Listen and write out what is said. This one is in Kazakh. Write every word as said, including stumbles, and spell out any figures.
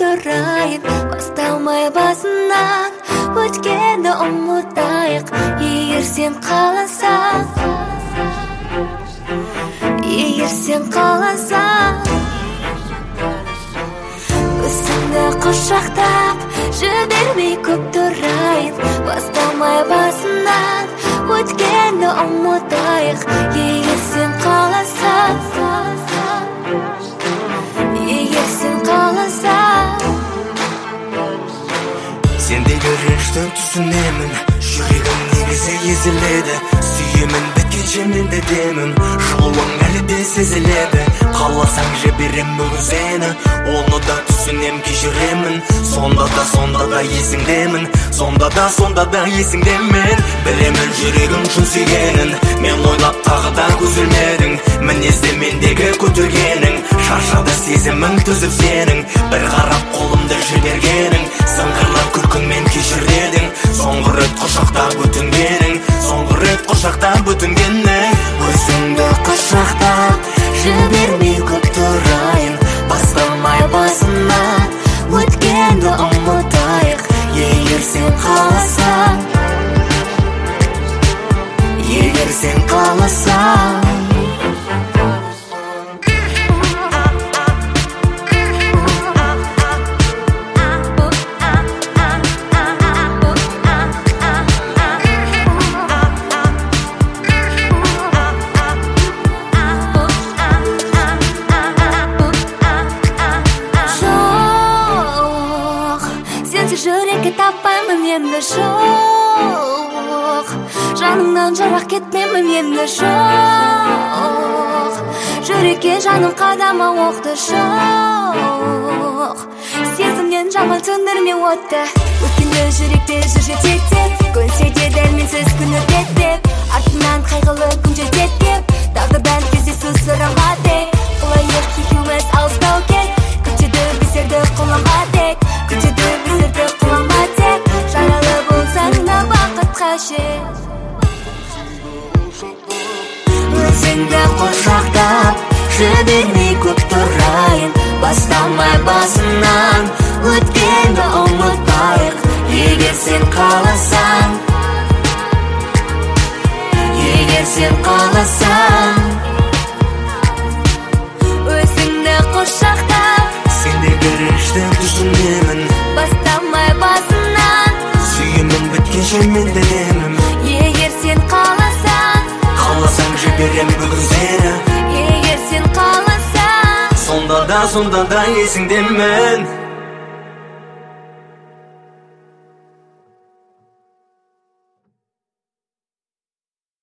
тұрайын, басталмай басынан өткенді ұмытайық. Егер сен қаласаң, егер сен қаласаң, өзіңді құшақтап жібермей көп тұрайын, басталмай басынан өткенді ұмытайық. Егер сен қаласаң, егер сен қаласаң. Сендегі рештің түсінемін, жүрегім негізі езіледі. Сүйемін біткенше мен де демін, жылуың әлі де сезіледі. Қаласаң жіберем бүгін сені, оны да түсінем кешіремін. Сонда да сонда да есіңдемін, сонда да сонда да есіңдемін. Білемін жүрегің шын сүйгенін, мен ойлап тағы да көзілмедің. Мінезде мендегі көтергенің, шаршады сезімің түзіп сенің. Бір қарап қолымды жібергенің, сыңғырлап күлкіңмен кешір дедің. Соңғы рет құшақтап өтінгенің, соңғы рет құшақтап өтінгенің. Өзіңді құшақтап жібермей көп тұрайын, басталмай басынан өткенді ұмытайық. Егер сен қаласаң, егер сен қаласаң. Жүрекке таппаймын енді жоқ, жаныңнан жырақ кетпеймін енді жоқ. Жүрекке жаным қадама оқты жоқ, сезімнен жаман сөндірме отты. Өткенді жүректе жүр жетектеп, көнсе де дәрменсіз күн өтеді. Артынан қайғылы күн жетеді, тағдырдан кездесу сырға тек. Олайық екеуміз алыстау кет, күтеді біздерді қолаңға тек. Күтеді біздерді қолаңға тек, жаралы болсаң да бақытқа жет. Өзіңді құшақтап жібермей көп тұрайын, басталмай басынан өткенді ұмытайық. Егер сен қаласаң, егер сен қаласаң. Өзіңді құшақтап сендегі рештің түсінемін, басталмай басынан сүйемін біткенше мен де демім. Егер сен қаласаң, қаласаң жіберем бүгін сені. егер сен қаласаң. Сонда да сонда да есіңдемін.